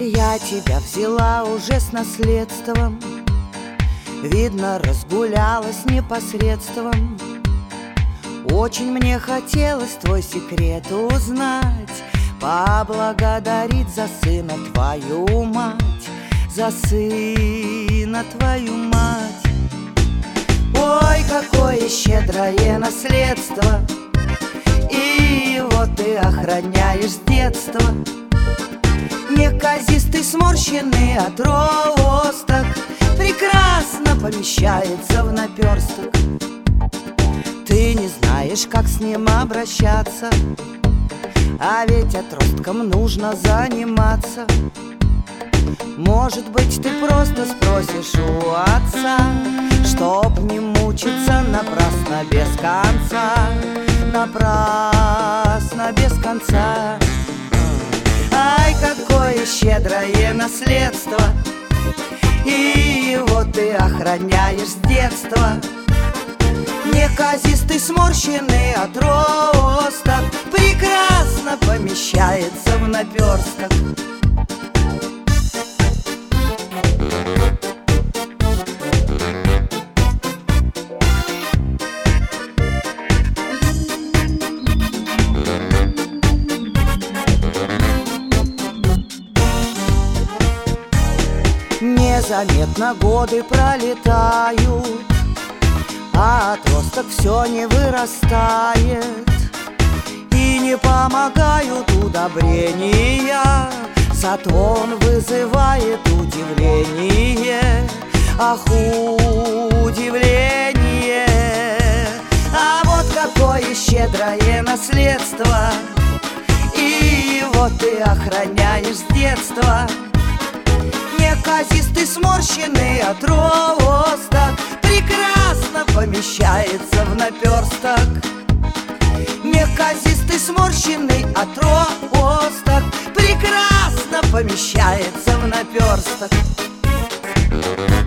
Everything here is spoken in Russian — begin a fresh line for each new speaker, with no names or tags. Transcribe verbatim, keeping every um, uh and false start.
Я тебя взяла уже с наследством, видно, разгулялась непосредством. Очень мне хотелось твой секрет узнать, поблагодарить за сына твою мать, за сына твою мать. Ой, какое щедрое наследство, и его ты охраняешь с детства. Неказистый, сморщенный отросток прекрасно помещается в наперсток. Ты не знаешь, как с ним обращаться, а ведь отростком нужно заниматься. Может быть, ты просто спросишь у отца, чтоб не мучиться напрасно без конца, напрасно без конца. Ай, какое щедрое наследство, и его ты охраняешь с детства. Неказистый, сморщенный отросток прекрасно помещается в наперсток. Незаметно годы пролетают, а отросток все не вырастает, и не помогают удобрения, зато он вызывает удивление. Ах, удивление! А вот какое щедрое наследство, и его ты охраняешь с детства. Неказистый, сморщенный отросток прекрасно помещается в наперсток. Неказистый, сморщенный отросток прекрасно помещается в наперсток.